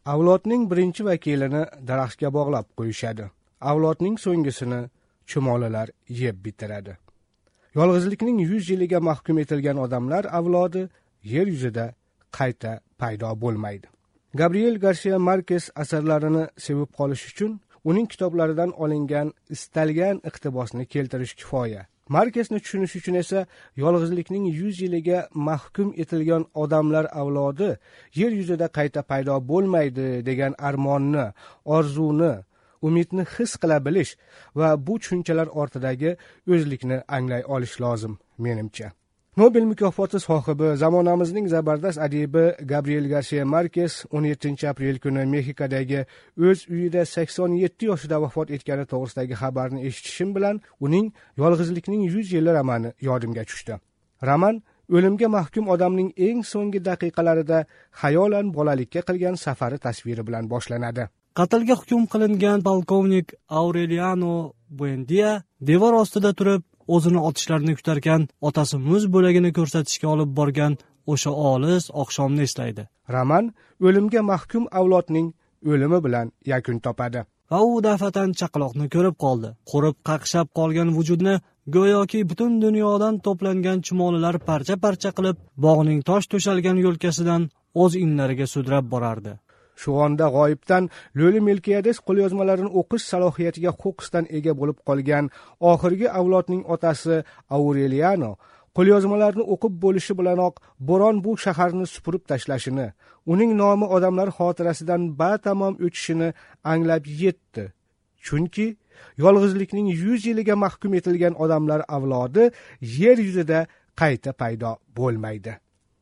Avlodning birinchi vakilini daraxtga bog'lab qo'yishadi. Avlodning so'nggisini chumolilar yeb bitiradi. Yolg'izlikning 100 yiliga mahkum etilgan odamlar avlodi yer yuzida qayta paydo bo'lmaydi. Gabriel Garcia Marquez asarlarini sevib qolish uchun uning kitoblaridan olingan istalgan iqtibosni keltirish kifoya. Marquezni tushunish uchun esa yolg'izlikning 100 yiliga mahkum etilgan odamlar avlodi yer yuzida qayta paydo bo'lmaydi degan armonni, orzuni, umidni his qila bilish va bu tushunchalar ortidagi o'zlikni anglay olish lozim, menimcha. Nobel mukofoti sohibi, zamonamizning zabardast adibi Gabriel Garcia Marquez 17 aprel kuni Mexikadagi o'z uyida 87 yoshida vafot etgani to'g'risidagi xabarni eshitishim bilan uning Yolg'izlikning 100 yili romani yodimga tushdi. Roman o'limga mahkum odamning eng so'nggi daqiqalarida xayolan bolalikka qilgan safari tasviri bilan boshlanadi. Qatlga hukm qilingan polkovnik Aureliano Buendia devor ostida turib o'zini otishlarini kutarkan, otasi muz bo'lagini ko'rsatishga olib borgan o'sha olis oqshomni eslaydi. Roman o'limga mahkum avlodning o'limi bilan yakun topadi. Va u dafatan chaqaloqni ko'rib qoldi. Qurib qaqshab qolgan vujudni go'yoki butun dunyodan to'plangan chumolilar parcha-parcha qilib, bog'ning tosh to'shalgan yo'lkasidan o'z inlariga sudrab borardi. Shu onda g'oyibdan Lo'li Melkiades qo'lyozmalarini o'qish salohiyatiga huquqdan ega bo'lib qolgan oxirgi avlodning otasi Aureliano qo'lyozmalarni o'qib bo'lishi bilanoq bo'ron bu shaharni supurib tashlashini, uning nomi odamlar xotirasidan batamom o'chishini anglab yetdi. Chunki yolg'izlikning 100 yiliga mahkum etilgan odamlar avlodi yer yuzida qayta paydo bo'lmaydi.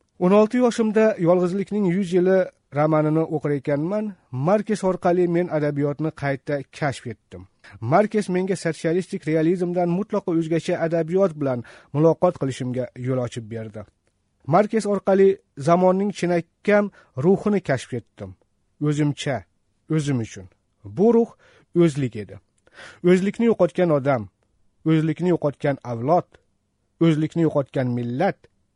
16 yoshimda Yolg'izlikning 100 yili romanini o'qir ekanman. Marquez orqali men adabiyotni qayta kashf etdim. Marquez menga sotsialistik realizmdan mutlaqo o'zgacha adabiyot bilan muloqot qilishimga yo'l ochib berdi. Marquez orqali zamonning chinakam ruhini kashf etdim. O'zimcha, o'zim uchun. Bu ruh o'zlik edi. O'zlikni yo'qotgan odam, o'zlikni yo'qotgan avlod, o'zlikni yo'qotgan millat.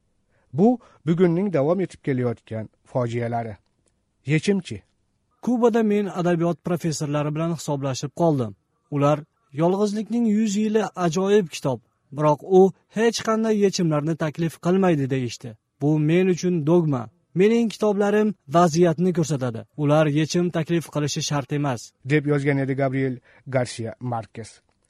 Bu bugunning davom etib kelayotgan fojialari. Yechimchi. Kubada men adabiyot professorlari bilan hisoblashib qoldim. Ular Yolg'izlikning 100 yili ajoyib kitob, biroq u hech qanday yechimlarni taklif qilmaydi deyishdi. Bu men uchun dogma. Mening kitoblarim vaziyatni ko'rsatadi. Ular yechim taklif qilishi shart emas, deb yozgan edi Gabriel Garcia Marquez.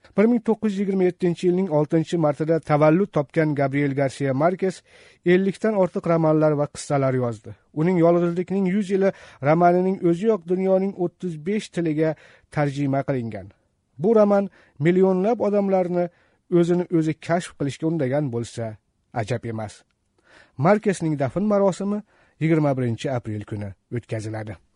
1927-yilning 6-martida tavallud topgan Gabriel Garcia Marquez 50 dan ortiq romanlar va qissalar yozdi. Uning Yolg'izlikning 100 yili romanining o'ziyoq dunyoning 35 tiliga tarjima qilingan. Bu roman millionlab odamlarni o'zini o'zi kashf qilishga undagan bo'lsa, ajab emas. Marquezning dafn marosimi 21 aprel kuni o'tkaziladi.